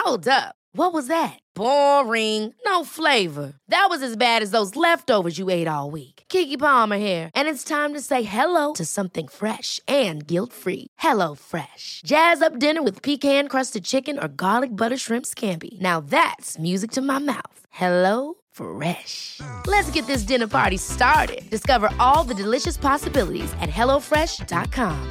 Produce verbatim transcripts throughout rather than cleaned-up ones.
Hold up. What was that? Boring. No flavor. That was as bad as those leftovers you ate all week. Keke Palmer here, and it's time to say hello to something fresh and guilt-free. Hello Fresh. Jazz up dinner with pecan-crusted chicken or garlic butter shrimp scampi. Now that's music to my mouth. Hello Fresh. Let's get this dinner party started. Discover all the delicious possibilities at hello fresh dot com.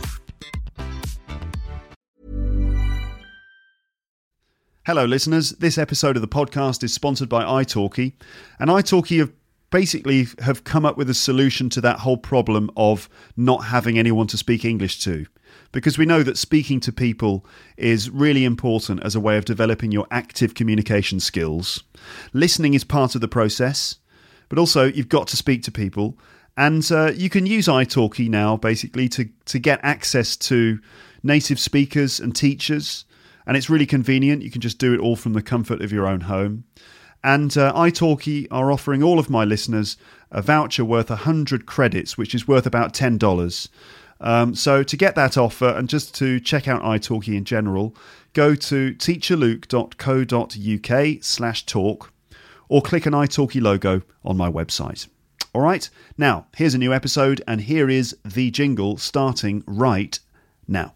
Hello listeners, this episode of the podcast is sponsored by italki, and italki have basically have come up with a solution to that whole problem of not having anyone to speak English to. Because we know that speaking to people is really important as a way of developing your active communication skills. Listening is part of the process, but also you've got to speak to people. And uh, you can use italki now basically to, to get access to native speakers and teachers. And it's really convenient. You can just do it all from the comfort of your own home. And uh, italki are offering all of my listeners a voucher worth one hundred credits, which is worth about ten dollars. Um, so to get that offer and just to check out italki in general, go to teacherluke.co.uk slash talk or click an italki logo on my website. All right, now here's a new episode and here is the jingle starting right now.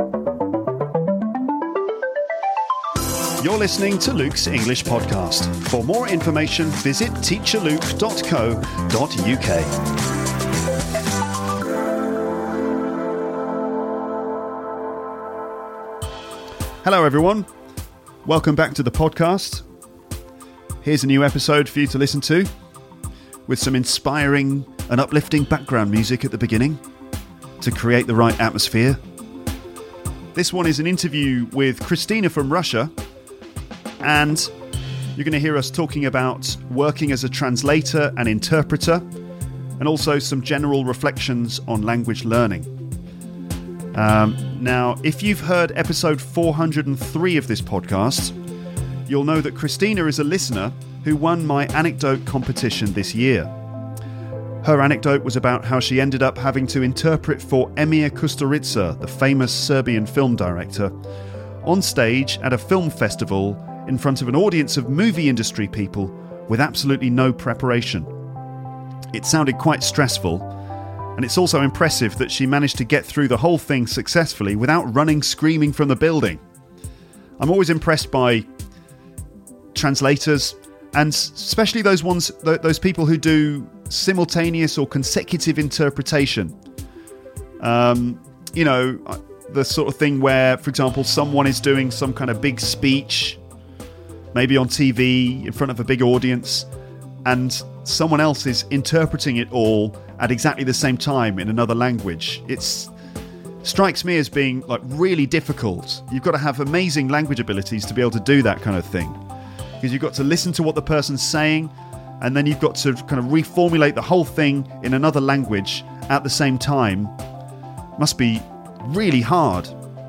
You're listening to Luke's English Podcast. For more information, visit teacher luke dot co dot uk. Hello everyone, welcome back to the podcast. Here's a new episode for you to listen to with some inspiring and uplifting background music at the beginning to create the right atmosphere. This one is an interview with Christina from Russia, and you're going to hear us talking about working as a translator and interpreter, and also some general reflections on language learning. Um, now, if you've heard episode four hundred three of this podcast, you'll know that Christina is a listener who won my anecdote competition this year. Her anecdote was about how she ended up having to interpret for Emir Kusturica, the famous Serbian film director, on stage at a film festival in front of an audience of movie industry people with absolutely no preparation. It sounded quite stressful, and it's also impressive that she managed to get through the whole thing successfully without running screaming from the building. I'm always impressed by translators, and especially those ones, those people who do simultaneous or consecutive interpretation. Um, you know, the sort of thing where, for example, someone is doing some kind of big speech, maybe on T V in front of a big audience, and someone else is interpreting it all at exactly the same time in another language. It strikes me as being like really difficult. You've got to have amazing language abilities to be able to do that kind of thing, because you've got to listen to what the person's saying, and then you've got to kind of reformulate the whole thing in another language at the same time. Must be really hard.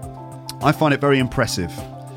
I find it very impressive.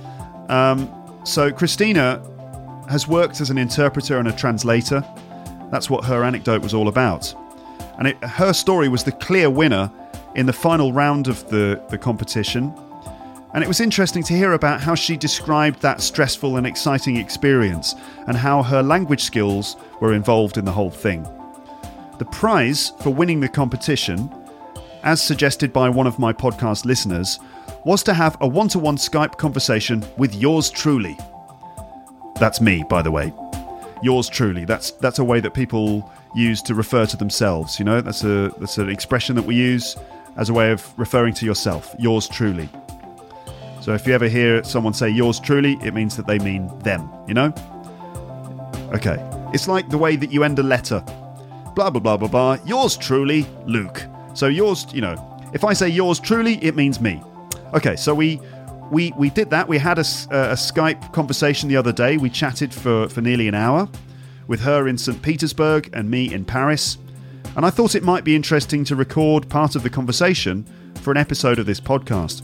Um, So Christina has worked as an interpreter and a translator. That's what her anecdote was all about. And it, her story was the clear winner in the final round of the, the competition. And it was interesting to hear about how she described that stressful and exciting experience and how her language skills were involved in the whole thing. The prize for winning the competition, as suggested by one of my podcast listeners, was to have a one-to-one Skype conversation with yours truly. That's me, by the way. Yours truly. That's that's a way that people use to refer to themselves. You know, that's a that's an expression that we use as a way of referring to yourself. Yours truly. So if you ever hear someone say yours truly, it means that they mean them. You know? Okay. It's like the way that you end a letter. Blah blah blah blah blah. Yours truly, Luke. So yours, you know, if I say yours truly, it means me. Okay, so we we we did that. We had a, a Skype conversation the other day. We chatted for, for nearly an hour with her in Saint Petersburg and me in Paris. And I thought it might be interesting to record part of the conversation for an episode of this podcast.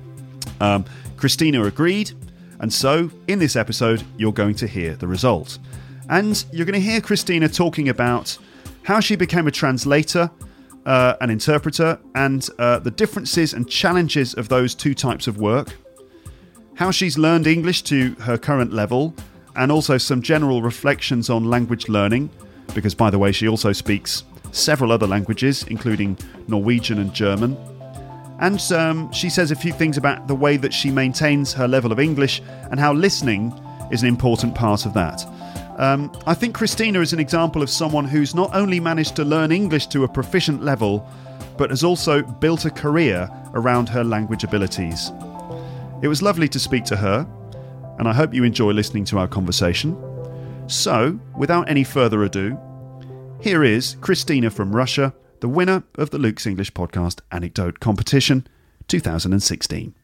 Um, Christina agreed. And so, in this episode, you're going to hear the result. And you're going to hear Christina talking about how she became a translator, uh, an interpreter, and uh, the differences and challenges of those two types of work. how she's learned English to her current level, and also some general reflections on language learning, because, by the way, she also speaks several other languages, including Norwegian and German. And um, she says a few things about the way that she maintains her level of English and how listening is an important part of that. Um, I think Christina is an example of someone who's not only managed to learn English to a proficient level, but has also built a career around her language abilities. It was lovely to speak to her, and I hope you enjoy listening to our conversation. So, without any further ado, here is Christina from Russia, the winner of the Luke's English Podcast Anecdote Competition two thousand sixteen.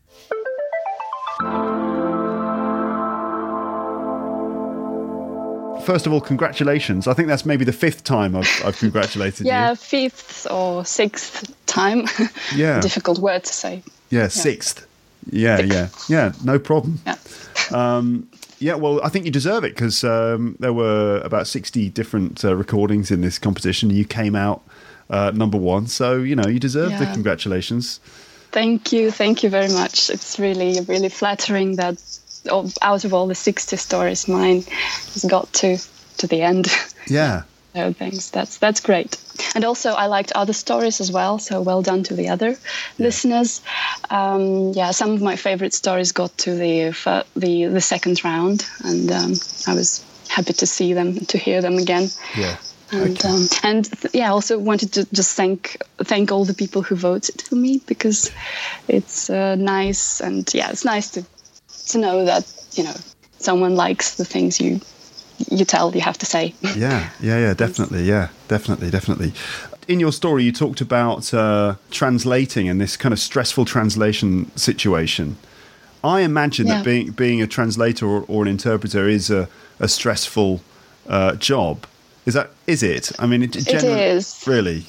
First of all, congratulations. I think that's maybe the fifth time I've, I've congratulated yeah, you. Yeah, fifth or sixth time. Yeah. Difficult word to say. Yeah, yeah. sixth. Yeah, yeah, yeah, no problem. Yeah. Um, yeah, well, I think you deserve it because um, there were about sixty different uh, recordings in this competition. You came out uh, number one, so, you know, you deserve yeah. the congratulations. Thank you. Thank you very much. It's really, really flattering that out of all the sixty stories, mine has got to, to the end. Yeah. So thanks. That's, that's great. And also, I liked other stories as well, so well done to the other yeah. listeners. Um, yeah, some of my favorite stories got to the uh, the, the second round, and um, I was happy to see them, to hear them again. Yeah. And okay. um, and th- yeah, I also wanted to just thank thank all the people who voted for me, because it's uh, nice, and yeah, it's nice to to know that, you know, someone likes the things you. you tell you have to say. Yeah, yeah, yeah, definitely. Yeah, definitely, definitely. In your story, you talked about uh, translating and this kind of stressful translation situation. I imagine yeah. that being being a translator or, or an interpreter is a, a stressful uh, job. Is that, is it? I mean, it, it is. Really?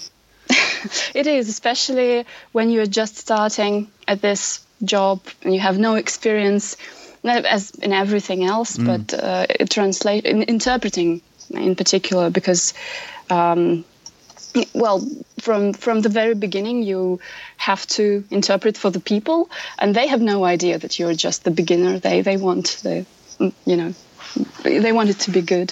It is, especially when you're just starting at this job and you have no experience, as in everything else, mm. but uh, translate in, interpreting in particular, because, um, well, from from the very beginning, you have to interpret for the people, and they have no idea that you're just the beginner. They they want the, you know, they want it to be good.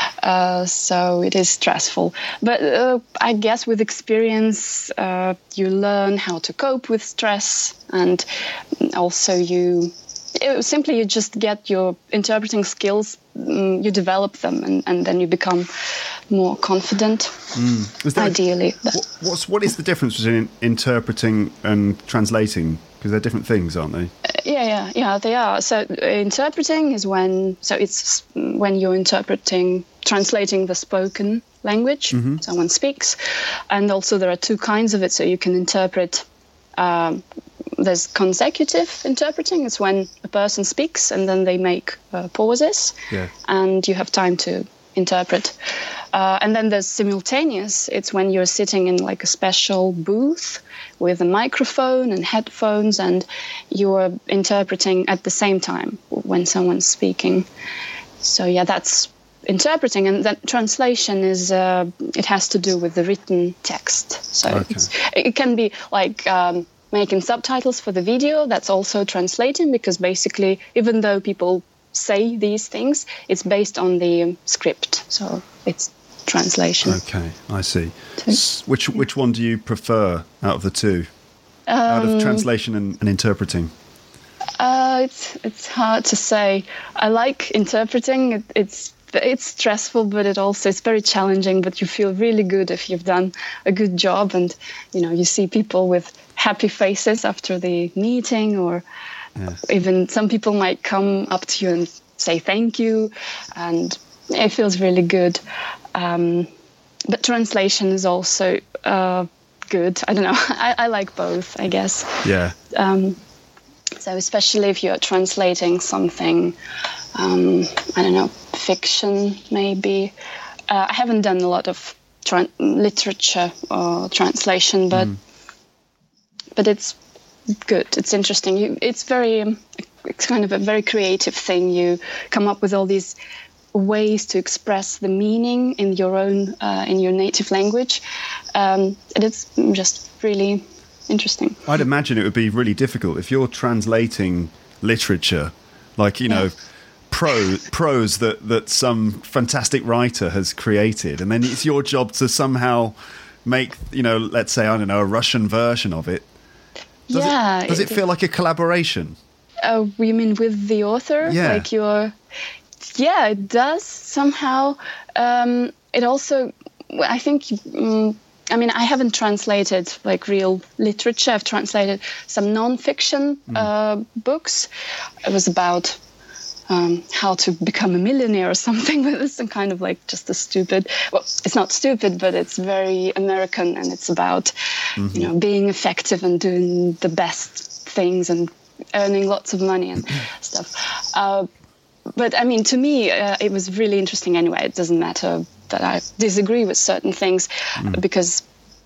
Uh, so it is stressful. But uh, I guess with experience, uh, you learn how to cope with stress, and also you. It, simply you just get your interpreting skills, um, you develop them, and, and then you become more confident, mm. ideally. What, what's, what is the difference between interpreting and translating? Because they're different things, aren't they? Uh, yeah, yeah, yeah, they are. So uh, interpreting is when, so it's when you're interpreting, translating the spoken language, mm-hmm. someone speaks. And also there are two kinds of it. So you can interpret um, there's consecutive interpreting. It's when a person speaks and then they make uh, pauses, yeah. and you have time to interpret. Uh, and then there's simultaneous. It's when you're sitting in like a special booth with a microphone and headphones, and you're interpreting at the same time when someone's speaking. So yeah, that's interpreting. And then translation is, uh, it has to do with the written text. So okay. it's, it can be like... Um, making subtitles for the video, that's also translating, because basically, even though people say these things, it's based on the script, so it's translation. Okay, I see. So, which which one do you prefer out of the two? Um, out of translation and, and interpreting? Uh, it's it's hard to say. I like interpreting. It, it's it's stressful, but it also it's very challenging. But you feel really good if you've done a good job, and you know you see people with happy faces after the meeting, or yeah. even some people might come up to you and say thank you, and it feels really good. Um, but translation is also uh, good. I don't know. I, I like both, I guess. Yeah. Um, so especially if you're translating something, um, I don't know, fiction maybe. Uh, I haven't done a lot of tra- literature or translation, but mm. but it's good. It's interesting. You, it's very, it's kind of a very creative thing. You come up with all these ways to express the meaning in your own, uh, in your native language, um, and it's just really interesting. I'd imagine it would be really difficult if you're translating literature. like, you know, Yeah. prose, prose that, that some fantastic writer has created. And then it's your job to somehow make, you know, let's say, I don't know, a Russian version of it. Does yeah. It, does it feel like a collaboration? Uh, you mean with the author? Yeah. Like your... Yeah, it does somehow. Um, it also, I think, um, I mean, I haven't translated like real literature. I've translated some non-fiction mm. uh, books. It was about um, how to become a millionaire or something, but it's some kind of like just a stupid, well, it's not stupid, but it's very American, and it's about, mm-hmm. you know, being effective and doing the best things and earning lots of money and stuff. Uh, But I mean, to me, uh, it was really interesting anyway. It doesn't matter that I disagree with certain things mm. because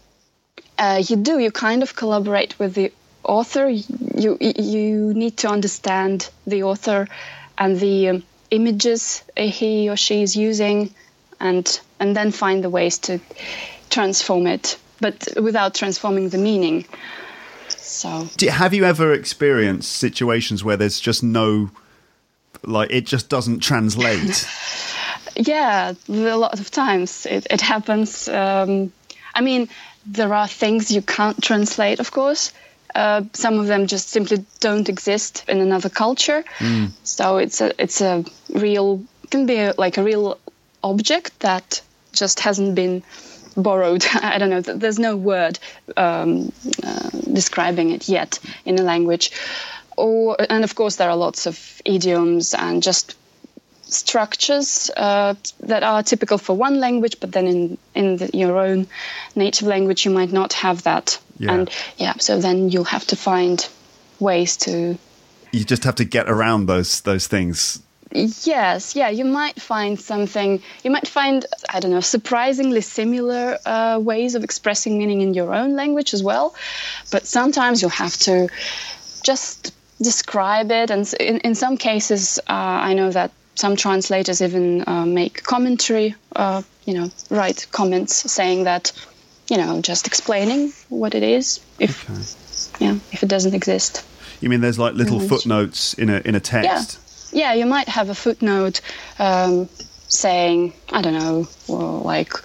uh, you do, you kind of collaborate with the author. You you need to understand the author and the um, images he or she is using, and and then find the ways to transform it, but without transforming the meaning. So, have you ever experienced situations where there's just no... like it just doesn't translate? Yeah, a lot of times it, it happens. Um, I mean, there are things you can't translate, of course. Uh, some of them just simply don't exist in another culture. Mm. So it's a it's a real can be a, like a real object that just hasn't been borrowed. I don't know. There's no word um, uh, describing it yet in a language. Or, and of course, there are lots of idioms and just structures uh, that are typical for one language, but then in in the, your own native language, you might not have that. Yeah. And yeah, so then you'll have to find ways to. You just have to get around those those things. Yes, yeah, you might find something. You might find, I don't know, surprisingly similar uh, ways of expressing meaning in your own language as well. But sometimes you'll have to just describe it, and in, in some cases uh, I know that some translators even uh, make commentary, uh, you know, write comments saying that, you know, just explaining what it is if okay. yeah if it doesn't exist. You mean there's like little footnotes in a in a text? Yeah, yeah, you might have a footnote um, saying, I don't know, well, like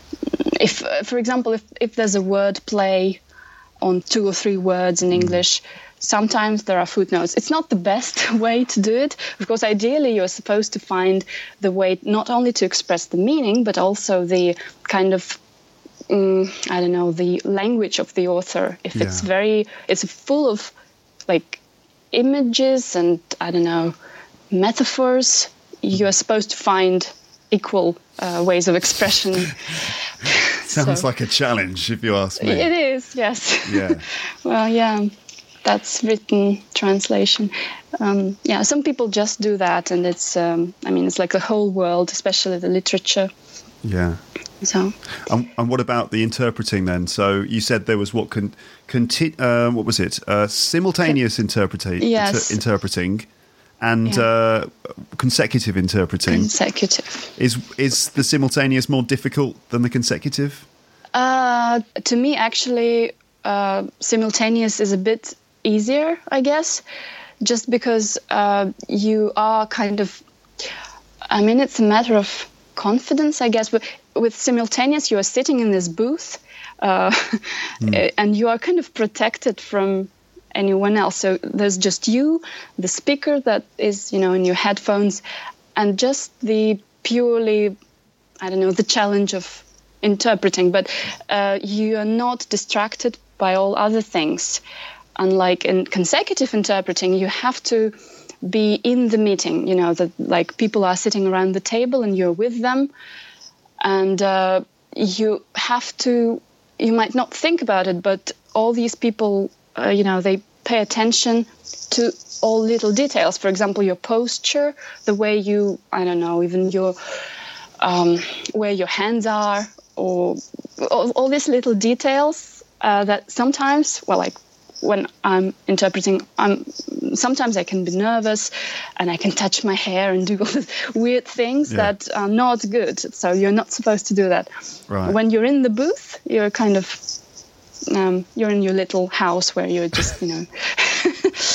if uh, for example if, if there's a word play on two or three words in English, sometimes there are footnotes. It's not the best way to do it. Of course, ideally, you're supposed to find the way not only to express the meaning, but also the kind of, um, I don't know, the language of the author. If yeah. it's very, it's full of like images and, I don't know, metaphors, you're supposed to find equal uh, ways of expression. Sounds so, like a challenge, if you ask me. It is, yes. Yeah. Well, yeah. That's written translation. Um, yeah, some people just do that, and it's, um, I mean, it's like the whole world, especially the literature. Yeah. So. And, and what about the interpreting then? So you said there was what con, conti, uh, what was it? Uh, simultaneous interpreta- yes. inter- interpreting, and yeah. uh, consecutive interpreting. Consecutive. Is is the simultaneous more difficult than the consecutive? Uh, to me, actually, uh, simultaneous is a bit easier, I guess, just because uh, you are kind of, I mean, it's a matter of confidence, I guess. But with simultaneous, you are sitting in this booth uh, mm. and you are kind of protected from anyone else. So there's just you, the speaker that is, you know, in your headphones, and just the purely, I don't know, the challenge of interpreting. But uh, you are not distracted by all other things. Unlike in consecutive interpreting, you have to be in the meeting, you know, that like people are sitting around the table and you're with them, and uh, you have to, you might not think about it, but all these people, uh, you know, they pay attention to all little details. For example, your posture, the way you, I don't know, even your, um, where your hands are, or all, all these little details uh, that sometimes, well, like, when I'm interpreting, I'm sometimes I can be nervous and I can touch my hair and do all these weird things yeah. that are not good. So you're not supposed to do that. Right. When you're in the booth, you're kind of, um, you're in your little house where you're just, you know,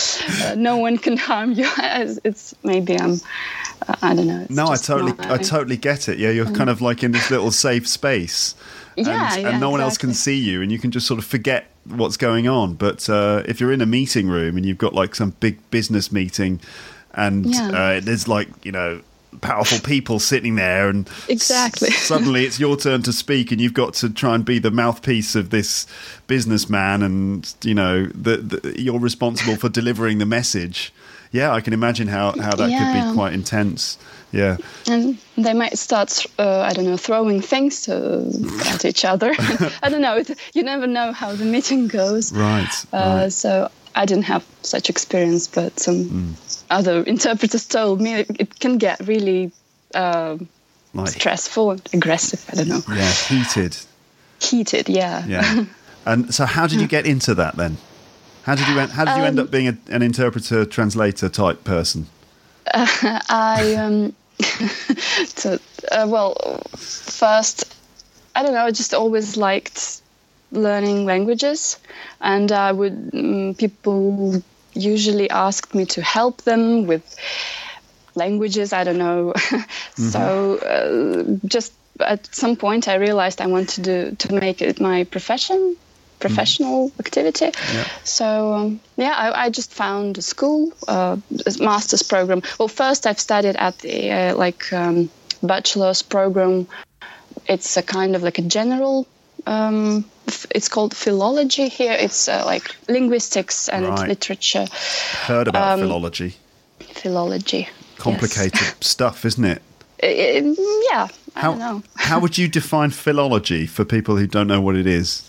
uh, no one can harm you. It's maybe I'm, uh, I don't know. No, I totally, my, I totally get it. Yeah, you're um, kind of like in this little safe space, and, yeah, yeah, and no one exactly. else can see you, and you can just sort of forget what's going on. But uh, if you're in a meeting room and you've got like some big business meeting, and yeah. uh, there's like you know. powerful people sitting there, and exactly s- suddenly it's your turn to speak, and you've got to try and be the mouthpiece of this businessman, and you know the, the, you're responsible for delivering the message. Yeah, I can imagine how, how that yeah. could be quite intense. Yeah, and they might start, uh, I don't know, throwing things to, at each other. I don't know. You never know how the meeting goes. Right. Uh, right. So I didn't have such experience, but some. Mm. Other interpreters told me it, it can get really uh, like, stressful and aggressive. I don't know. Yeah, heated. Heated, yeah. Yeah. And so, how did you get into that then? How did you how did you um, end up being a, an interpreter, translator type person? Uh, I um, so, uh, well, first, I don't know. I just always liked learning languages, and I would um, people. usually asked me to help them with languages, I don't know. mm-hmm. So uh, just at some point I realized I wanted to, to make it my profession, professional mm-hmm. activity. Yeah. So um, yeah, I, I just found a school, uh, a master's program. Well, first I've studied at the uh, like um, bachelor's program. It's a kind of like a general Um, it's called philology here. It's uh, like linguistics and right. literature. Heard about um, philology. Philology. Complicated yes. stuff, isn't it? it yeah, I how, don't know. How would you define philology for people who don't know what it is?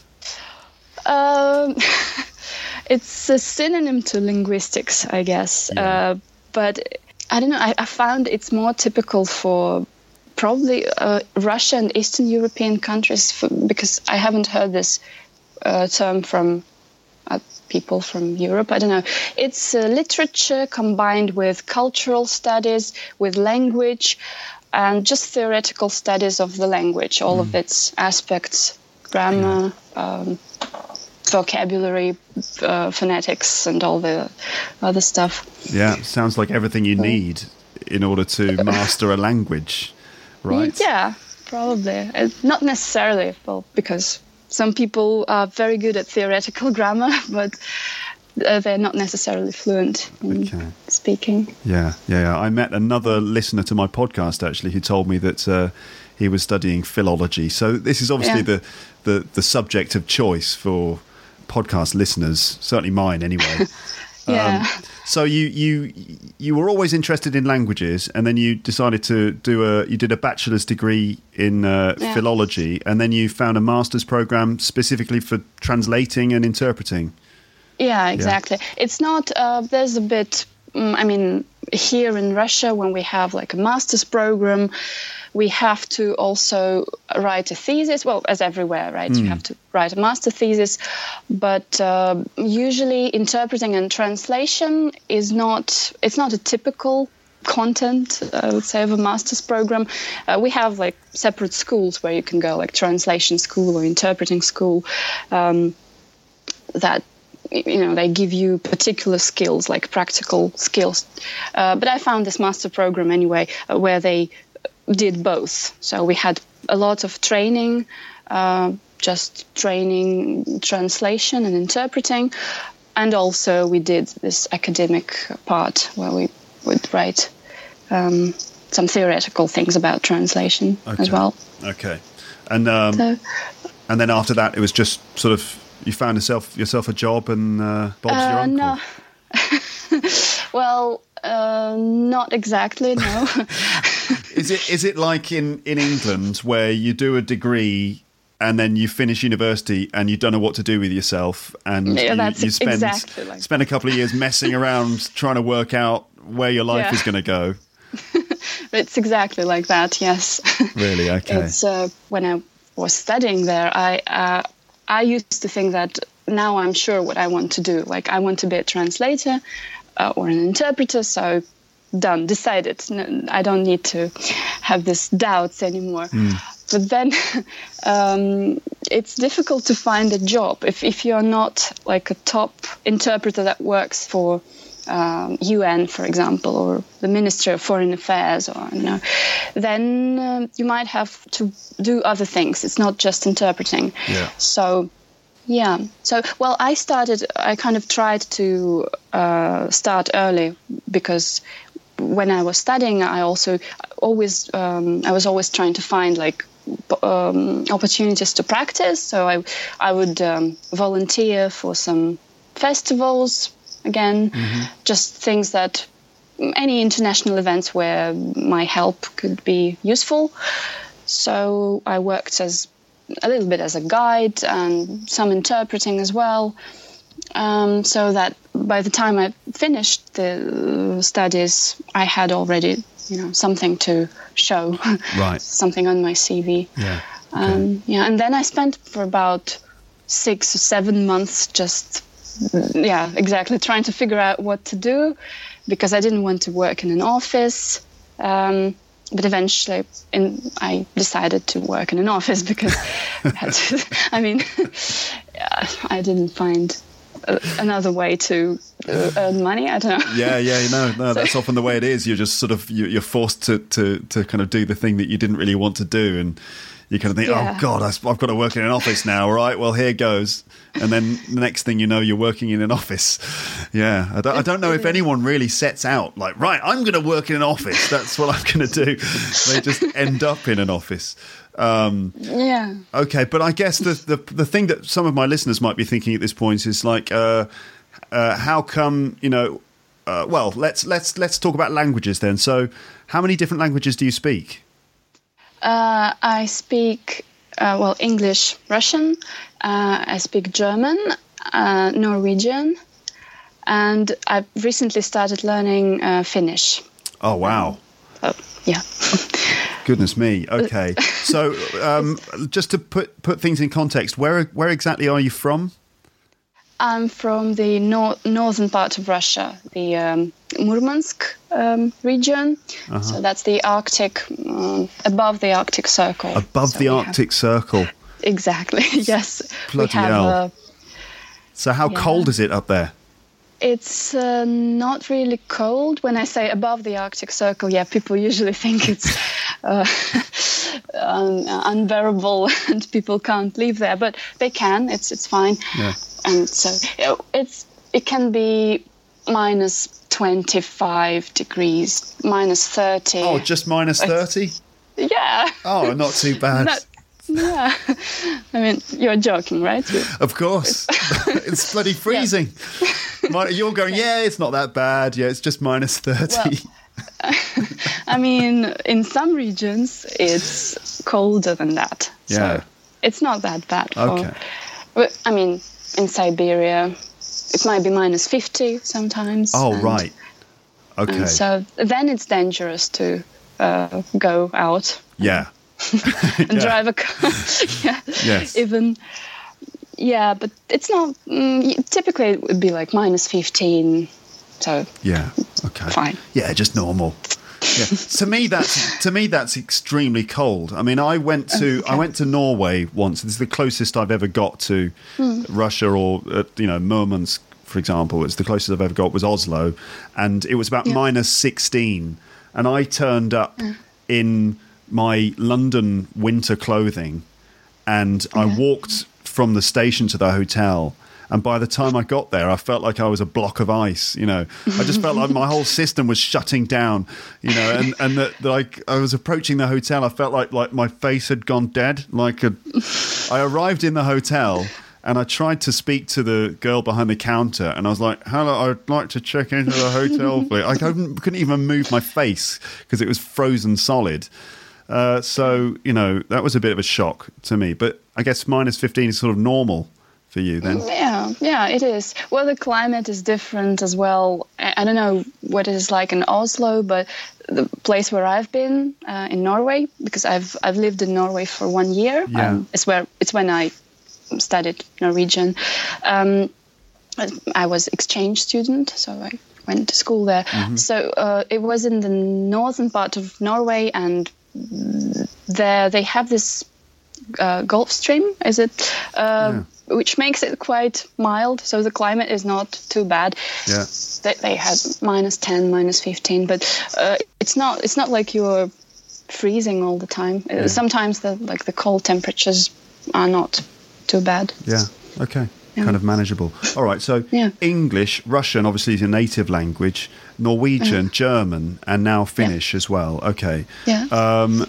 Um, it's a synonym to linguistics, I guess. Yeah. Uh, but I don't know. I, I found it's more typical for probably uh, Russia and Eastern European countries, for, because I haven't heard this uh, term from uh, people from Europe. I don't know. It's uh, literature combined with cultural studies, with language, and just theoretical studies of the language, all mm. of its aspects, grammar, um, vocabulary, uh, phonetics, and all the other stuff. Yeah, sounds like everything you need in order to master a language. Right. Yeah, probably. Uh, not necessarily, well, because some people are very good at theoretical grammar, but uh, they're not necessarily fluent in okay. speaking. Yeah, yeah, yeah. I met another listener to my podcast, actually, who told me that uh, he was studying philology. So this is obviously yeah. the, the, the subject of choice for podcast listeners, certainly mine anyway. Yeah. Um, so you, you you were always interested in languages, and then you decided to do a you did a bachelor's degree in uh, yeah. philology, and then you found a master's program specifically for translating and interpreting. Yeah, exactly. Yeah. It's not. Uh, there's a bit. Um, I mean, here in Russia, when we have like a master's program, we have to also write a thesis. Well, as everywhere, right? Mm. You have to write a master thesis. But uh, usually interpreting and translation is not, it's not a typical content, I would say, of a master's program. Uh, we have like separate schools where you can go, like translation school or interpreting school, um, that, you know, they give you particular skills, like practical skills. Uh, but I found this master program anyway, uh, where they did both. So we had a lot of training, uh, just training translation and interpreting. And also we did this academic part where we would write um, some theoretical things about translation okay. as well. Okay. And um, so, and then after that, it was just sort of, you found yourself yourself a job and uh, Bob's uh, your uncle? No. Well, uh, not exactly, no. Is it is it like in, in England where you do a degree and then you finish university and you don't know what to do with yourself, and yeah, you, that's you spend exactly like spend a couple of years messing around trying to work out where your life yeah. is going to go? It's exactly like that, yes. Really? Okay. It's uh, when I was studying there, I uh, I used to think that now I'm sure what I want to do. Like, I want to be a translator uh, or an interpreter, so done, decided. No, I don't need to have these doubts anymore. Mm. But then um, it's difficult to find a job if, if you're not like a top interpreter that works for um, U N, for example, or the Ministry of Foreign Affairs, or you know, then uh, you might have to do other things. It's not just interpreting. Yeah. So, yeah. So, well, I started. I kind of tried to uh, start early because when I was studying, I also always um, I was always trying to find like um, opportunities to practice. So I I would um, volunteer for some festivals. Again, mm-hmm. just things that any international events where my help could be useful. So I worked as a little bit as a guide and some interpreting as well. Um, so that by the time I finished the studies, I had already, you know, something to show, right? Something on my C V. Yeah. Okay. Um, yeah, and then I spent for about six or seven months just. Yeah, exactly. Trying to figure out what to do because I didn't want to work in an office. Um, but eventually in, I decided to work in an office because I, had to, I mean, yeah, I didn't find uh, another way to uh, earn money. I don't know. Yeah, yeah, no, no, that's often the way it is. You're just sort of, you're forced to, to, to kind of do the thing that you didn't really want to do. And you kind of think, yeah. oh, God, I've got to work in an office now. All right, well, here goes. And then the next thing you know, you're working in an office. Yeah, I don't, I don't know if anyone really sets out like, right, I'm going to work in an office. That's what I'm going to do. They just end up in an office. Um, yeah. Okay, but I guess the, the the thing that some of my listeners might be thinking at this point is like, uh, uh, how come, you know, uh, well, let's let's let's talk about languages then. So, how many different languages do you speak? Uh, I speak uh, well English, Russian. Uh, I speak German, uh, Norwegian, and I've recently started learning uh, Finnish. Oh wow! Um, so, yeah. Goodness me. Okay, so um, just to put put things in context, where where exactly are you from? I'm from the nor- northern part of Russia, the um, Murmansk um, region. Uh-huh. So that's the Arctic, um, above the Arctic Circle. Above so the Arctic have... Circle. Exactly. Yes. Bloody we have, hell. Uh, so how yeah. cold is it up there? It's uh, not really cold. When I say above the Arctic Circle, yeah, people usually think it's uh, un- unbearable and people can't live there, but they can. It's it's fine. Yeah. And so it's it can be minus twenty-five degrees, minus thirty. Oh, just minus thirty? Yeah. Oh, not too bad. Not, yeah. I mean, you're joking, right? Of course. It's bloody freezing. Yeah. You're going, yeah, it's not that bad. Yeah, it's just minus thirty. Well, I mean, in some regions, it's colder than that. Yeah. So it's not that bad. For, okay. But, I mean, in Siberia, it might be minus fifty sometimes. Oh, and, right. Okay. And so then it's dangerous to uh, go out. Yeah. and yeah. drive a car. yeah. Yes. Even, yeah, but it's not, mm, typically it would be like minus fifteen. So yeah, okay, fine. Yeah, just normal. Yeah. to me, that's to me that's extremely cold. I mean, I went to okay. I went to Norway once. This is the closest I've ever got to mm. Russia, or uh, you know, Murmansk, for example. It's the closest I've ever got was Oslo, and it was about yeah. minus sixteen. And I turned up yeah. in my London winter clothing, and yeah. I walked from the station to the hotel. And by the time I got there, I felt like I was a block of ice, you know. I just felt like my whole system was shutting down, you know, and, and that like I was approaching the hotel, I felt like, like my face had gone dead. Like a, I arrived in the hotel and I tried to speak to the girl behind the counter, and I was like, hello, I'd like to check into the hotel, please. I couldn't, couldn't even move my face because it was frozen solid. Uh, so, you know, that was a bit of a shock to me. But I guess minus fifteen is sort of normal for you then. Yeah, yeah, it is. Well, the climate is different as well. I, I don't know what it is like in Oslo, but the place where I've been uh, in Norway, because I've I've lived in Norway for one year. Yeah. Um, it's where it's when I studied Norwegian. Um, I was exchange student, so I went to school there. Mm-hmm. So uh, it was in the northern part of Norway, and there they have this uh, Gulf Stream. Is it? Uh, yeah. which makes it quite mild. So the climate is not too bad. Yeah. They, they had minus ten, minus fifteen, but uh, it's not it's not like you're freezing all the time. Yeah. Sometimes the like the cold temperatures are not too bad. Yeah. Okay. Yeah. Kind of manageable. All right. So yeah. English, Russian, obviously is your native language. Norwegian, yeah. German, and now Finnish yeah. as well. Okay. Yeah. Um,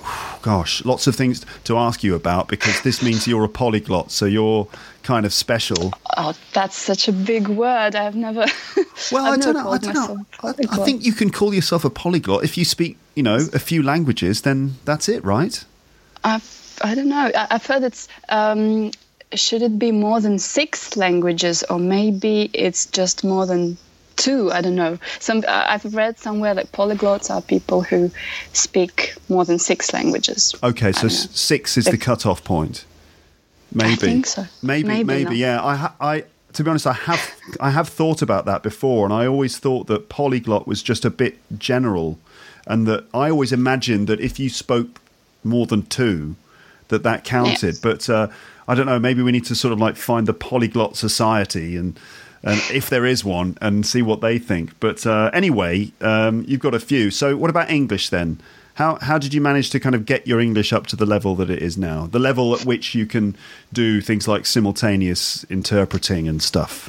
gosh, lots of things to ask you about, because this means you're a polyglot. So you're kind of special. Oh, that's such a big word. I've never. Well, I've I don't never know. I don't know. I, I think you can call yourself a polyglot if you speak, you know, a few languages. Then that's it, right? I've, I don't know. I, I've heard it's. Um, should it be more than six languages, or maybe it's just more than two? I don't know. Some I've read somewhere that polyglots are people who speak more than six languages. Okay, so six is if, the cut-off point. Maybe. I think so. Maybe, maybe, maybe yeah. I, I, to be honest, I have, I have thought about that before, and I always thought that polyglot was just a bit general, and that I always imagined that if you spoke more than two, that that counted. Yeah. But uh, I don't know. Maybe we need to sort of like find the Polyglot Society and. And if there is one, and see what they think. But uh, anyway, um, you've got a few. So what about English then? How how did you manage to kind of get your English up to the level that it is now? The level at which you can do things like simultaneous interpreting and stuff?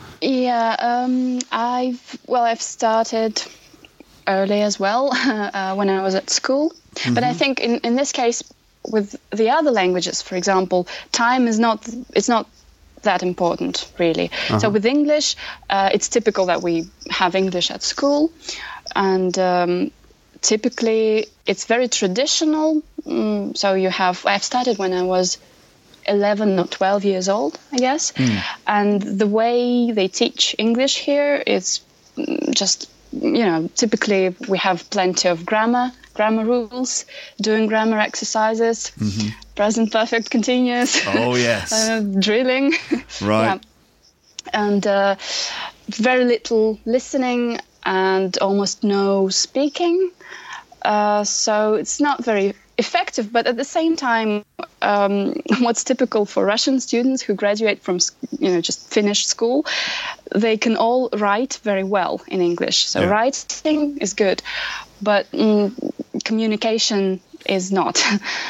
Yeah, um, I've, well, I've started early as well uh, when I was at school. Mm-hmm. But I think in, in this case, with the other languages, for example, time is not, it's not that important, really. Uh-huh. So with English, uh, it's typical that we have English at school, and um, typically it's very traditional. Mm, so you have, I've started when I was eleven or twelve years old, I guess, mm. and the way they teach English here is just, you know, typically we have plenty of grammar, grammar rules, doing grammar exercises, mm-hmm. present perfect continuous. Oh, yes. uh, drilling. Right. Yeah. And uh, very little listening and almost no speaking. Uh, so it's not very effective, but at the same time, um, what's typical for Russian students who graduate from, you know, just finished school, they can all write very well in English. So yeah. writing is good, but mm, communication is not.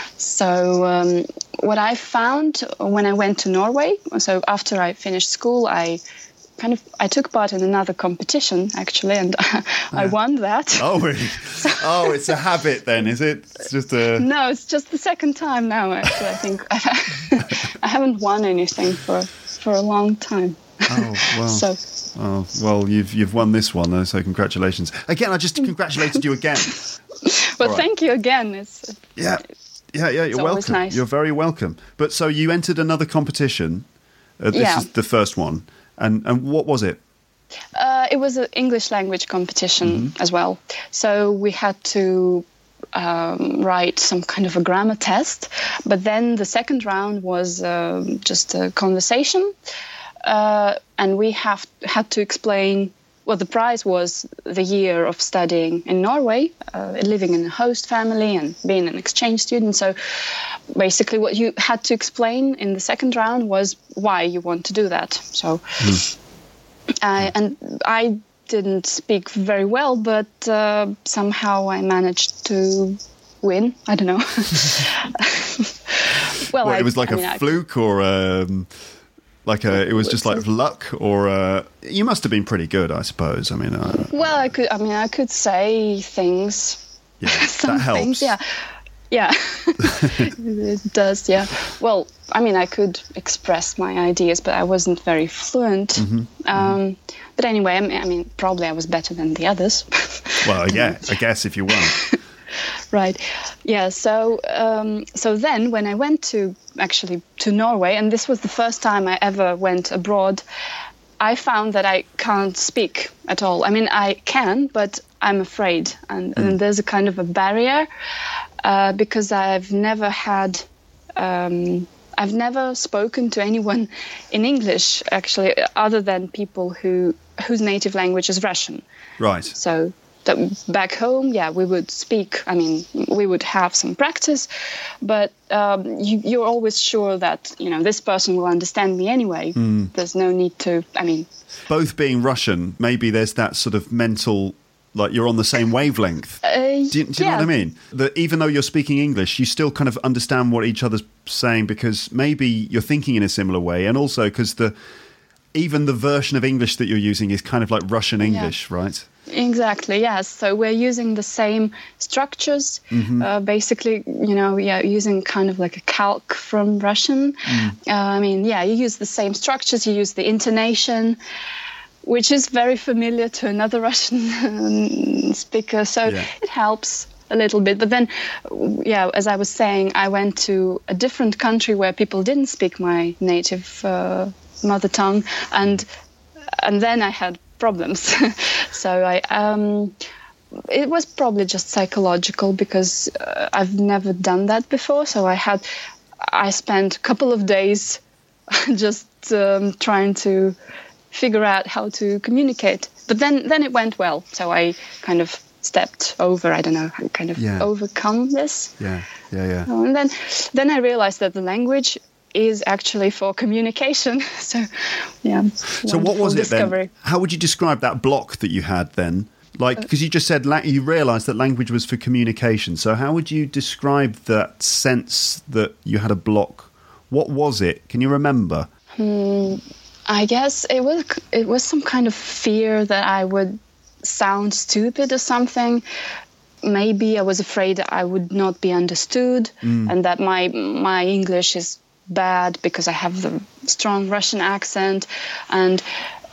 So um, what I found when I went to Norway, so after I finished school, I kind of I took part in another competition actually, and I won that. Oh, really? Oh, it's a habit then, is it? It's just a. No, it's just the second time now. Actually, I think I haven't won anything for for a long time. Oh well. So. Oh well, you've you've won this one though, so congratulations again. I just congratulated you again. Well, right. Thank you again. It's yeah, yeah, yeah. You're welcome. Nice. You're very welcome. But so you entered another competition. Uh, this yeah. is the first one, and and what was it? Uh, it was an English language competition mm-hmm. as well. So we had to um, write some kind of a grammar test, but then the second round was uh, just a conversation. Uh, and we have had to explain, well, the prize was the year of studying in Norway, uh, living in a host family and being an exchange student. So basically what you had to explain in the second round was why you want to do that. So, mm. I, and I didn't speak very well, but uh, somehow I managed to win. I don't know. well, well, I, it was like I a mean, fluke I, or... Um... Like a, it was just like luck, or uh, you must have been pretty good, I suppose. I mean, uh, well, I could. I mean, I could say things. Yeah, some that helps. Things, yeah, yeah, it does. Yeah. Well, I mean, I could express my ideas, but I wasn't very fluent. Mm-hmm. Um, mm-hmm. But anyway, I mean, I mean, probably I was better than the others. Well, yeah, I guess if you weren't. Right. Yeah. So, um, so then when I went to actually to Norway, and this was the first time I ever went abroad, I found that I can't speak at all. I mean, I can, but I'm afraid. And, mm. and there's a kind of a barrier uh, because I've never had, um, I've never spoken to anyone in English, actually, other than people who whose native language is Russian. Right. So that back home, yeah, we would speak. I mean, we would have some practice, but um, you, you're always sure that, you know, this person will understand me anyway. Mm. There's no need to, I mean... Both being Russian, maybe there's that sort of mental, like you're on the same wavelength. Uh, do you, do you yeah. know what I mean? That even though you're speaking English, you still kind of understand what each other's saying because maybe you're thinking in a similar way, and also because the even the version of English that you're using is kind of like Russian English, yeah. right? Exactly, yes. So we're using the same structures, mm-hmm. uh, basically, you know, yeah, using kind of like a calque from Russian. Mm. Uh, I mean, yeah, you use the same structures, you use the intonation, which is very familiar to another Russian speaker. So yeah. it helps a little bit. But then, yeah, as I was saying, I went to a different country where people didn't speak my native uh, mother tongue, and and then I had problems. so I um, it was probably just psychological because uh, I've never done that before. So I had I spent a couple of days just um, trying to figure out how to communicate. But then then it went well. So I kind of stepped over, I don't know, kind of yeah. overcome this. Yeah, yeah, yeah. Oh, and then then I realized that the language is actually for communication. So, yeah. So what was it discovery. then? How would you describe that block that you had then? Like, because you just said la- you realised that language was for communication. So how would you describe that sense that you had a block? What was it? Can you remember? Hmm, I guess it was it was some kind of fear that I would sound stupid or something. Maybe I was afraid that I would not be understood, mm. and that my my English is bad because I have the strong Russian accent, and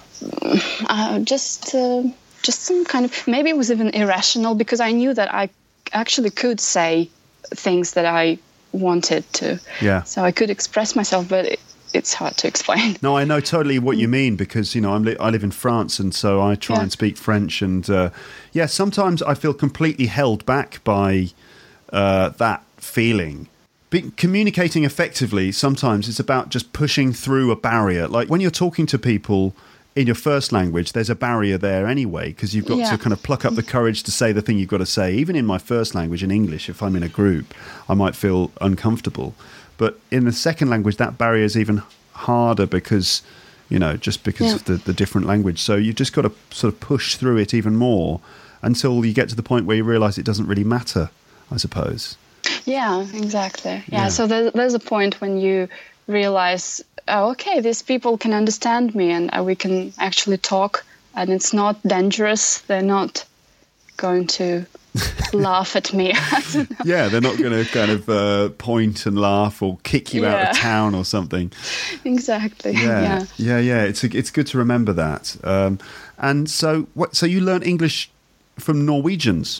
uh, just uh, just some kind of, maybe it was even irrational because I knew that I actually could say things that I wanted to. Yeah. So I could express myself, but it, it's hard to explain. No, I know totally what you mean because, you know, I'm li- I live in France, and so I try yeah. and speak French, and uh, yeah, sometimes I feel completely held back by uh, that feeling. Be- communicating effectively, sometimes it's about just pushing through a barrier. Like when you're talking to people in your first language, there's a barrier there anyway, because you've got yeah. to kind of pluck up the courage to say the thing you've got to say. Even in my first language, in English, if I'm in a group, I might feel uncomfortable. But in the second language, that barrier is even harder because, you know, just because yeah. of the, the different language. So you've just got to sort of push through it even more until you get to the point where you realise it doesn't really matter, I suppose. Yeah, exactly. Yeah, yeah. So there, there's a point when you realise, oh, okay, these people can understand me, and uh, we can actually talk, and it's not dangerous. They're not going to laugh at me. Yeah, they're not going to kind of uh, point and laugh or kick you yeah. out of town or something. Exactly. Yeah, yeah, yeah. yeah. It's a, it's good to remember that. Um, and so, what? So you learn English from Norwegians?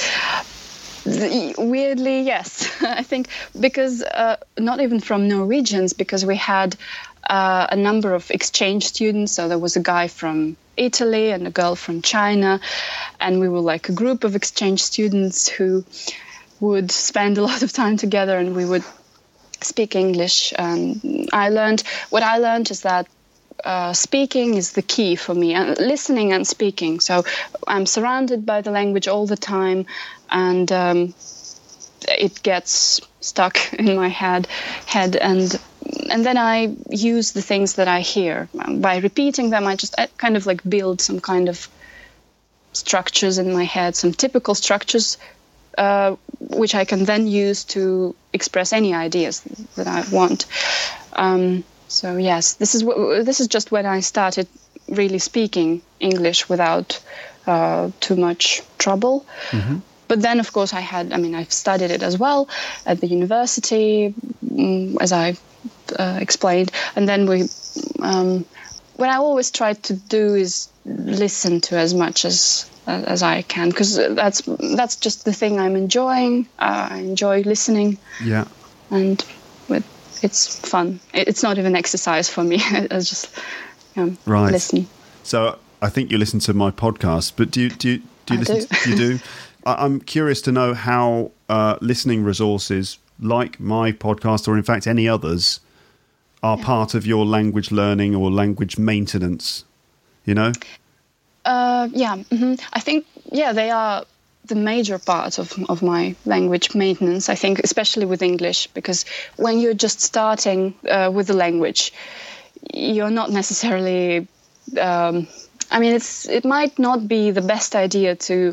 Weirdly, yes. I think because uh, not even from Norwegians, because we had uh, a number of exchange students. So there was a guy from Italy and a girl from China, and we were like a group of exchange students who would spend a lot of time together, and we would speak English. And I learned what I learned is that uh, speaking is the key for me, and listening and speaking. So I'm surrounded by the language all the time, and um, it gets stuck in my head, head, and and then I use the things that I hear. By repeating them, I just I kind of like build some kind of structures in my head, some typical structures, uh, which I can then use to express any ideas that I want. Um, so yes, this is w- this is just when I started really speaking English without uh, too much trouble. Mm-hmm. But then, of course, I had, I mean, I've studied it as well at the university, as I uh, explained. And then we, um, what I always try to do is listen to as much as as I can, because that's that's just the thing I'm enjoying. Uh, I enjoy listening. Yeah. And with, it's fun. It's not even exercise for me. I just um, right. listen. So I think you listen to my podcast, but do you, do you, do you I listen? Do. To, you do? I'm curious to know how uh, listening resources like my podcast, or in fact any others, are yeah. part of your language learning or language maintenance, you know? Uh, yeah, mm-hmm. I think yeah, they are the major part of, of my language maintenance, I think, especially with English, because when you're just starting uh, with the language, you're not necessarily, um, I mean, it's it might not be the best idea to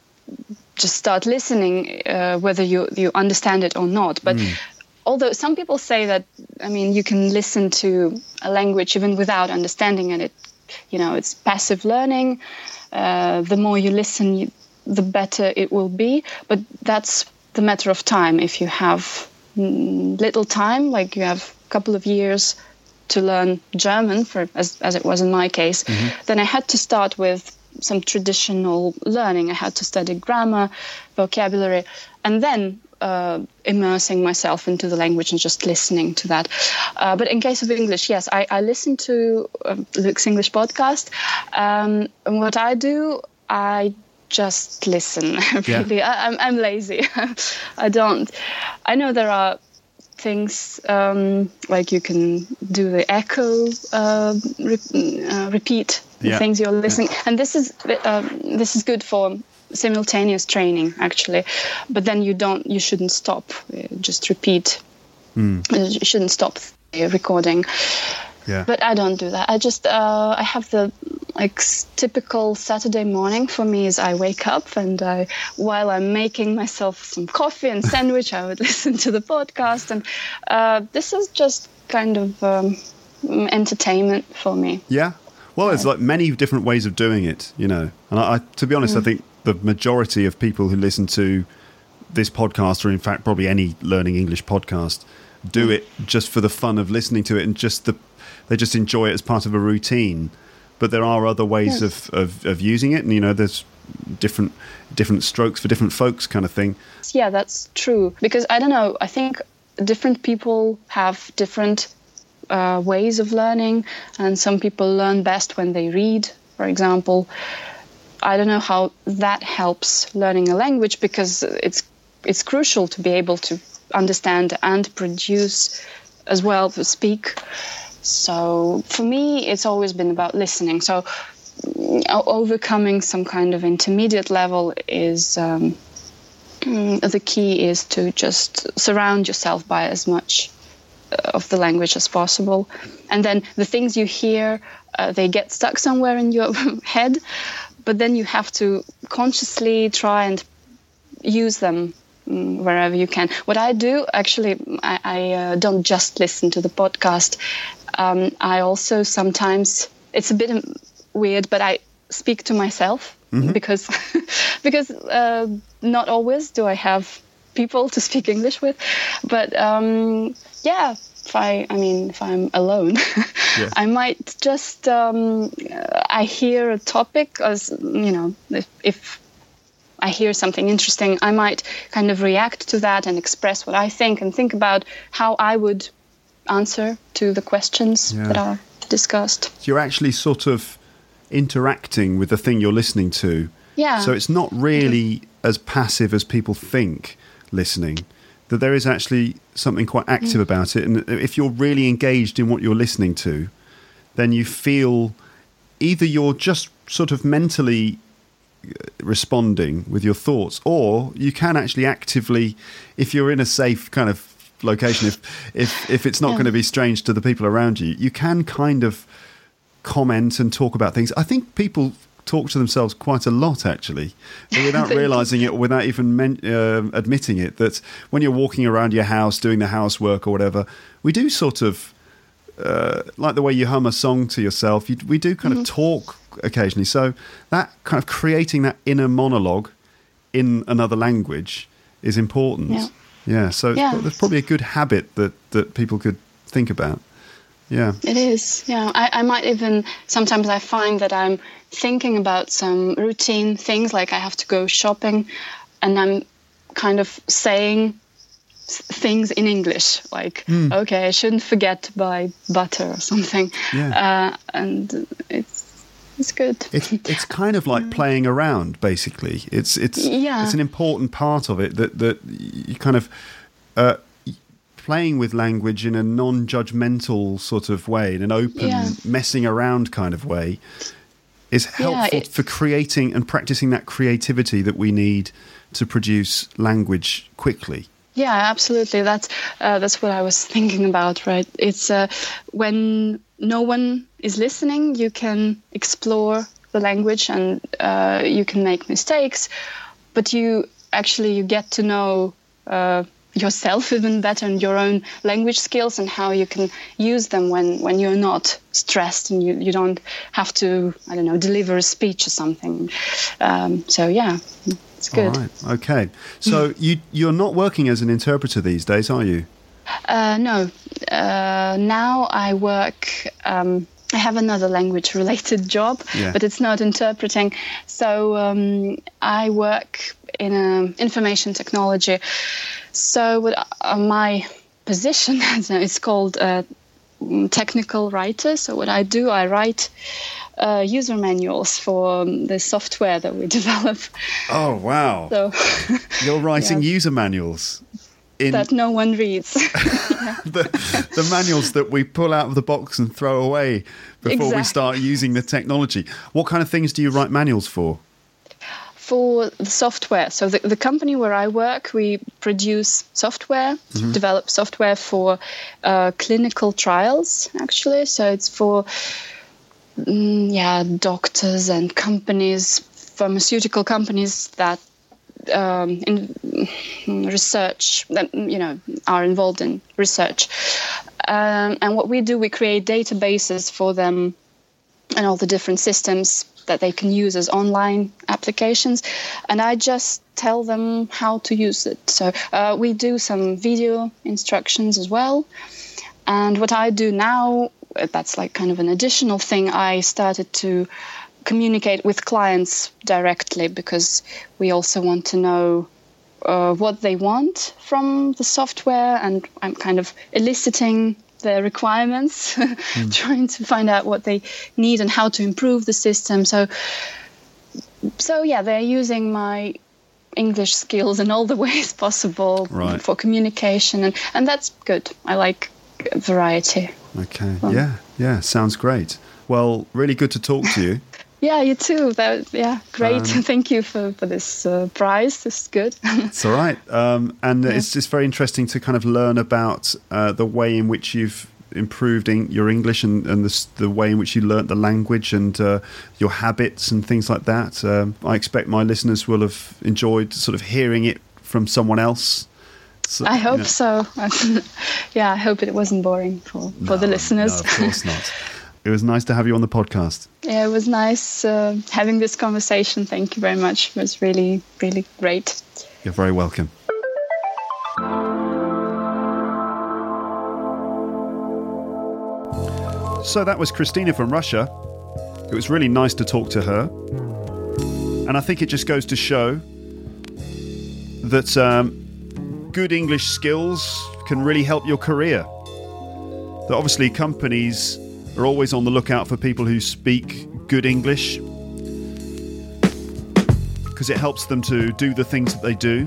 just start listening, uh, whether you, you understand it or not. But mm. although some people say that, I mean, you can listen to a language even without understanding it, it you know, it's passive learning. Uh, the more you listen, you, the better it will be. But that's the matter of time. If you have little time, like you have a couple of years to learn German, for as, as it was in my case, mm-hmm. then I had to start with some traditional learning. I had to study grammar, vocabulary, and then uh, immersing myself into the language and just listening to that. Uh, but in case of English, yes, I, I listen to uh, Luke's English podcast. Um, and what I do, I just listen. Really, yeah. I, I'm, I'm lazy. I don't. I know there are things um, like you can do the echo, uh, re- uh, repeat the yeah. things you're listening, yeah. and this is uh, this is good for simultaneous training actually. But then you don't, you shouldn't stop. Just repeat. Mm. You shouldn't stop recording. Yeah. But I don't do that. I just uh, I have the like typical Saturday morning for me is I wake up and I, while I'm making myself some coffee and sandwich, I would listen to the podcast, and uh, this is just kind of um, entertainment for me. Yeah. Well, there's like many different ways of doing it, you know. And I, I to be honest, mm. I think the majority of people who listen to this podcast, or in fact probably any learning English podcast, do mm. it just for the fun of listening to it, and just the they just enjoy it as part of a routine. But there are other ways yes. of, of, of using it, and you know, there's different different strokes for different folks, kind of thing. Yeah, that's true. Because I don't know, I think different people have different uh, ways of learning, and some people learn best when they read, for example. I don't know how that helps learning a language, because it's it's crucial to be able to understand and produce as well, to speak. So for me, it's always been about listening. So overcoming some kind of intermediate level is um, the key is to just surround yourself by as much of the language as possible. And then the things you hear, uh, they get stuck somewhere in your head, but then you have to consciously try and use them wherever you can. What I do, actually, I, I uh, don't just listen to the podcast. Um, I also sometimes, it's a bit weird, but I speak to myself mm-hmm. because because uh, not always do I have people to speak English with. But um, yeah, if I, I mean, if I'm alone, yeah. I might just, um, I hear a topic, as you know, if, if I hear something interesting, I might kind of react to that and express what I think and think about how I would answer to the questions yeah. that are discussed. So you're actually sort of interacting with the thing you're listening to. Yeah. So it's not really mm-hmm. as passive as people think listening, that there is actually something quite active mm. about it. And if you're really engaged in what you're listening to, then you feel either you're just sort of mentally responding with your thoughts, or you can actually actively, if you're in a safe kind of location, if if if it's not yeah. going to be strange to the people around you, you can kind of comment and talk about things. I think people talk to themselves quite a lot, actually, without realizing it, or without even men, uh, admitting it, that when you're walking around your house doing the housework or whatever, we do sort of uh, like the way you hum a song to yourself, you, we do kind mm-hmm. of talk occasionally. So that kind of creating that inner monologue in another language is important. Yeah. Yeah, so yeah. there's probably a good habit that, that people could think about. Yeah. It is, yeah. I, I might even, sometimes I find that I'm thinking about some routine things, like I have to go shopping, and I'm kind of saying things in English, like, mm. okay, I shouldn't forget to buy butter or something. Yeah. Uh, and it's It's good. It's it's kind of like playing around, basically. It's it's yeah. it's an important part of it that that you kind of uh, playing with language in a non-judgmental sort of way, in an open, yeah. messing around kind of way, is helpful Yeah, it- for creating and practicing that creativity that we need to produce language quickly. Yeah, absolutely. That's uh, that's what I was thinking about, right? It's uh, when no one is listening, you can explore the language and uh, you can make mistakes, but you actually you get to know uh, yourself even better and your own language skills and how you can use them when, when you're not stressed and you, you don't have to, I don't know, deliver a speech or something. Um, so yeah, it's good. All right. Okay. So you, you're not working as an interpreter these days, are you? Uh, no. Uh, now I work... Um, I have another language-related job, Yeah. but it's not interpreting. So um, I work in uh, information technology. So what, uh, my position is called uh, technical writer. So what I do, I write uh, user manuals for um, the software that we develop. Oh, wow. So You're writing Yeah. user manuals. In that no one reads. the, the manuals that we pull out of the box and throw away before we Exactly. start using the technology. What kind of things do you write manuals for? For the software. So the, the company where I work, we produce software, develop software for uh, clinical trials, actually. So it's for mm, yeah, doctors and companies, pharmaceutical companies that um, in research, that, you know, are involved in research. Um, and what we do, we create databases for them and all the different systems that they can use as online applications. And I just tell them how to use it. So uh, we do some video instructions as well. And what I do now, that's like kind of an additional thing, I started to communicate with clients directly because we also want to know uh, what they want from the software, and I'm kind of eliciting the requirements, mm. trying to find out what they need and how to improve the system. So, so yeah, they're using my English skills in all the ways possible Right. for communication, and, and that's good. I like variety. Okay. Yeah. Yeah. Sounds great. Well, really good to talk to you. Yeah, you too. That, yeah, great. Um, Thank you for, for this uh, prize. This is good. It's all right. Um, and Yeah. it's just very interesting to kind of learn about uh, the way in which you've improved in your English and, and the, s- the way in which you learnt the language and uh, your habits and things like that. Um, I expect my listeners will have enjoyed sort of hearing it from someone else. So, I hope you know- so. Yeah, I hope it wasn't boring for, for the No, listeners. No, of course not. It was nice to have you on the podcast. Yeah, it was nice uh, having this conversation. Thank you very much. It was really, really great. You're very welcome. So that was Christina from Russia. It was really nice to talk to her. And I think it just goes to show that um, good English skills can really help your career. That obviously companies are always on the lookout for people who speak good English because it helps them to do the things that they do.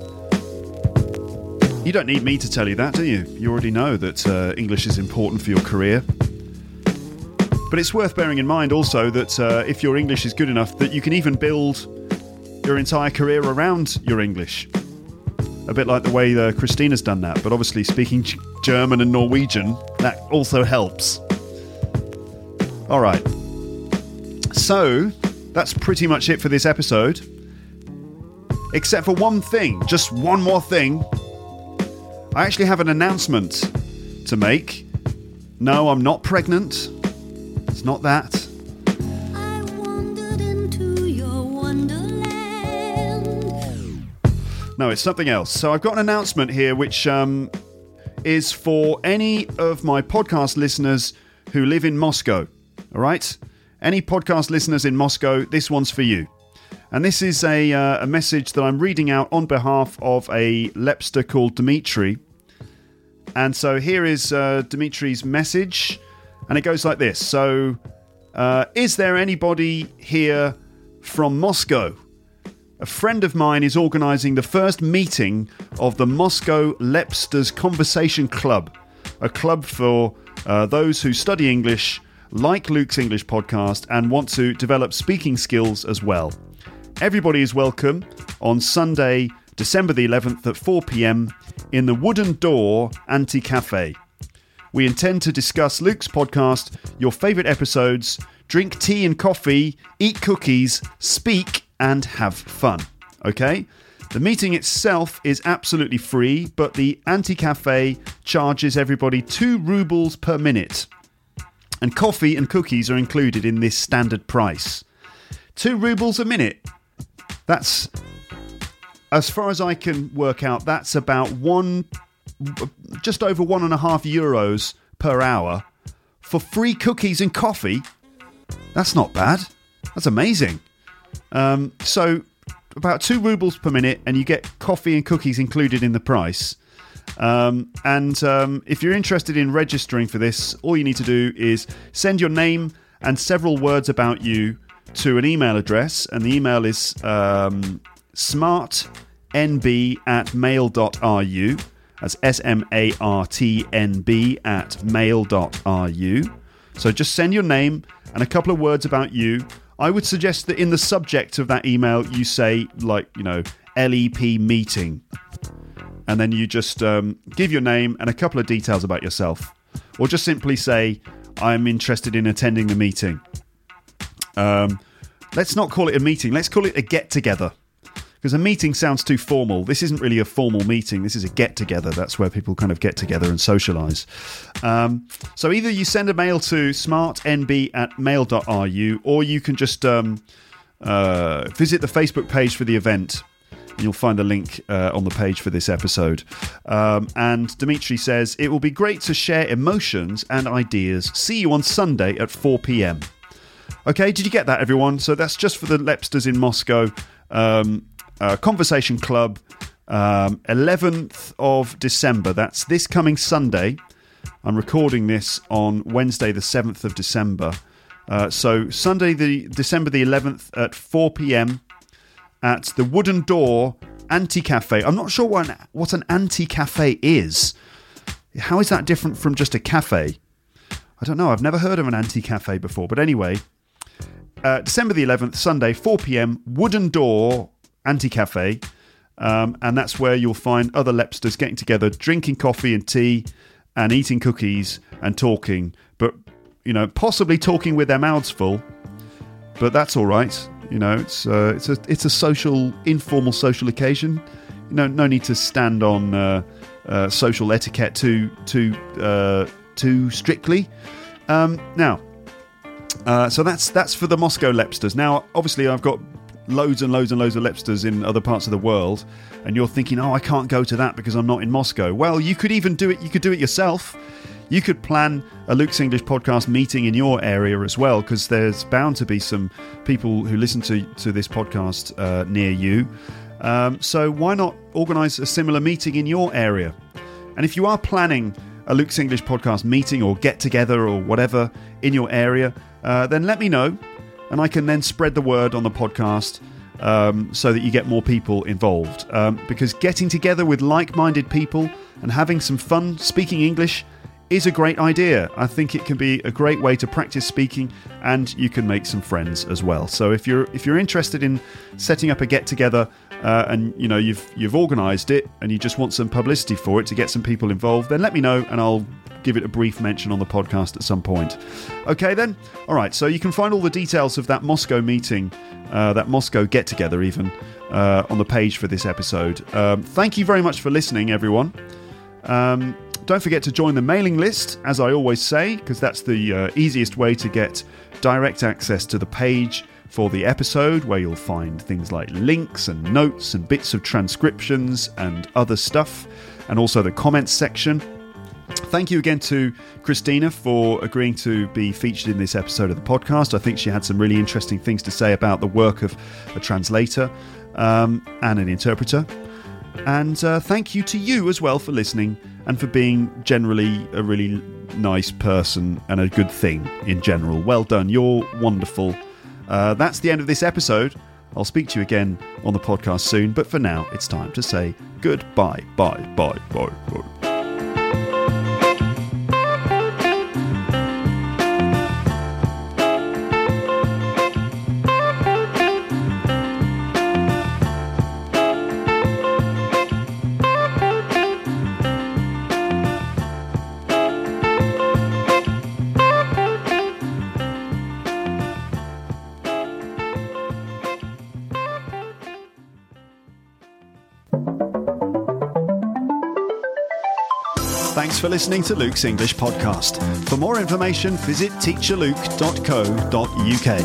You don't need me to tell you that, do you? You already know that uh, English is important for your career. But it's worth bearing in mind also that uh, if your English is good enough, that you can even build your entire career around your English. A bit like the way uh, Christina's done that, but obviously speaking G- German and Norwegian, that also helps. All right. So, that's pretty much it for this episode. Except for one thing, just one more thing. I actually have an announcement to make. No, I'm not pregnant. It's not that. I wandered into your wonderland. No, it's something else. So I've got an announcement here which um, is for any of my podcast listeners who live in Moscow. All right? Any podcast listeners in Moscow, this one's for you. And this is a, uh, a message that I'm reading out on behalf of a Lepster called Dmitry. And so here is uh, Dimitri's message. And it goes like this. So, uh, is there anybody here from Moscow? A friend of mine is organising the first meeting of the Moscow Lepsters Conversation Club, a club for uh, those who study English like Luke's English podcast and want to develop speaking skills as well. Everybody is welcome on Sunday, December the eleventh at four p.m. in the Wooden Door Anti-Cafe. We intend to discuss Luke's podcast, your favourite episodes, drink tea and coffee, eat cookies, speak and have fun. Okay? The meeting itself is absolutely free, but the Anti-Cafe charges everybody two rubles per minute. And coffee and cookies are included in this standard price. Two rubles a minute. That's, as far as I can work out, that's about one, just over one and a half euros per hour for free cookies and coffee. That's not bad. That's amazing. Um, so about two rubles per minute, and you get coffee and cookies included in the price. Um, and um, if you're interested in registering for this, all you need to do is send your name and several words about you to an email address, and the email is um, smartnb at mail dot ru. That's S M A R T N B at mail dot ru. So just send your name and a couple of words about you. I would suggest that in the subject of that email you say, like, you know, L E P meeting. And then you just um, give your name and a couple of details about yourself. Or just simply say, I'm interested in attending the meeting. Um, let's not call it a meeting. Let's call it a get-together. Because a meeting sounds too formal. This isn't really a formal meeting. This is a get-together. That's where people kind of get together and socialise. Um, so either you send a mail to smartnb at mail dot ru, or you can just um, uh, visit the Facebook page for the event. You'll find the link uh, on the page for this episode. Um, and Dimitri says, it will be great to share emotions and ideas. See you on Sunday at four p.m. Okay, did you get that, everyone? So that's just for the Lepsters in Moscow. Um, uh, Conversation Club, um, eleventh of December. That's this coming Sunday. I'm recording this on Wednesday, the seventh of December. Uh, so Sunday, the December the eleventh at four p.m. at the Wooden Door Anti-Cafe. I'm not sure what an, what an anti-cafe is. How is that different from just a cafe? I don't know. I've never heard of an anti-cafe before. But anyway, uh, December the eleventh, Sunday, four p.m, Wooden Door Anti-Cafe. Um, and that's where you'll find other Lepsters getting together, drinking coffee and tea and eating cookies and talking. But, you know, possibly talking with their mouths full. But that's all right. You know, it's uh, it's a it's a social, informal social occasion. You know, no need to stand on uh, uh, social etiquette too too uh, too strictly. Um, now, uh, so that's that's for the Moscow Lepsters. Now, obviously, I've got loads and loads and loads of Lepsters in other parts of the world, and you're thinking, oh, I can't go to that because I'm not in Moscow. Well, you could even do it. You could do it yourself. You could plan a Luke's English podcast meeting in your area as well, because there's bound to be some people who listen to, to this podcast uh, near you. Um, so why not organise a similar meeting in your area? And if you are planning a Luke's English podcast meeting or get-together or whatever in your area, uh, then let me know, and I can then spread the word on the podcast um, so that you get more people involved. Um, because getting together with like-minded people and having some fun speaking English is a great idea. I think it can be a great way to practice speaking, and you can make some friends as well. So if you're if you're interested in setting up a get together uh, and you know you've you've organised it and you just want some publicity for it to get some people involved, then let me know and I'll give it a brief mention on the podcast at some point. Okay then? All right, so you can find all the details of that Moscow meeting, uh, that Moscow get together even, uh, on the page for this episode. Um, thank you very much for listening, everyone. Um, Don't forget to join the mailing list, as I always say, because that's the uh, easiest way to get direct access to the page for the episode, where you'll find things like links and notes and bits of transcriptions and other stuff, and also the comments section. Thank you again to Christina for agreeing to be featured in this episode of the podcast. I think she had some really interesting things to say about the work of a translator um, and an interpreter. And uh, thank you to you as well for listening and for being generally a really nice person and a good thing in general. Well done. You're wonderful. Uh, that's the end of this episode. I'll speak to you again on the podcast soon. But for now, it's time to say goodbye. Bye, bye, bye, bye. Thanks for listening to Luke's English Podcast. For more information, visit teacher luke dot co dot uk.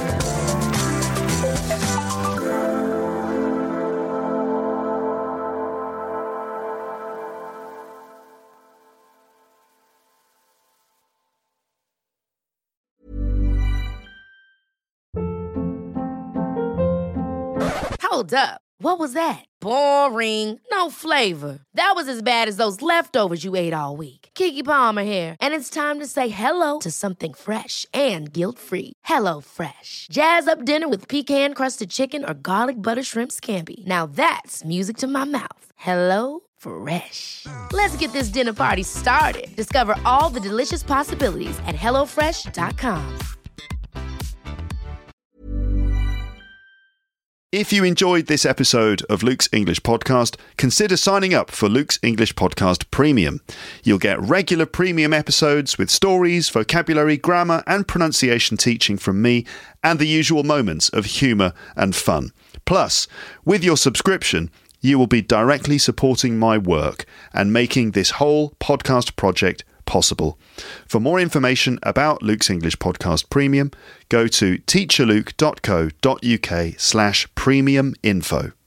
Hold up. What was that? Boring. No flavor. That was as bad as those leftovers you ate all week. Keke Palmer here, and it's time to say hello to something fresh and guilt-free. Hello Fresh. Jazz up dinner with pecan-crusted chicken or garlic butter shrimp scampi. Now that's music to my mouth. Hello Fresh. Let's get this dinner party started. Discover all the delicious possibilities at hello fresh dot com. If you enjoyed this episode of Luke's English Podcast, consider signing up for Luke's English Podcast Premium. You'll get regular premium episodes with stories, vocabulary, grammar and pronunciation teaching from me and the usual moments of humour and fun. Plus, with your subscription, you will be directly supporting my work and making this whole podcast project possible. For more information about Luke's English Podcast Premium, go to teacher luke dot co dot uk slash premium info.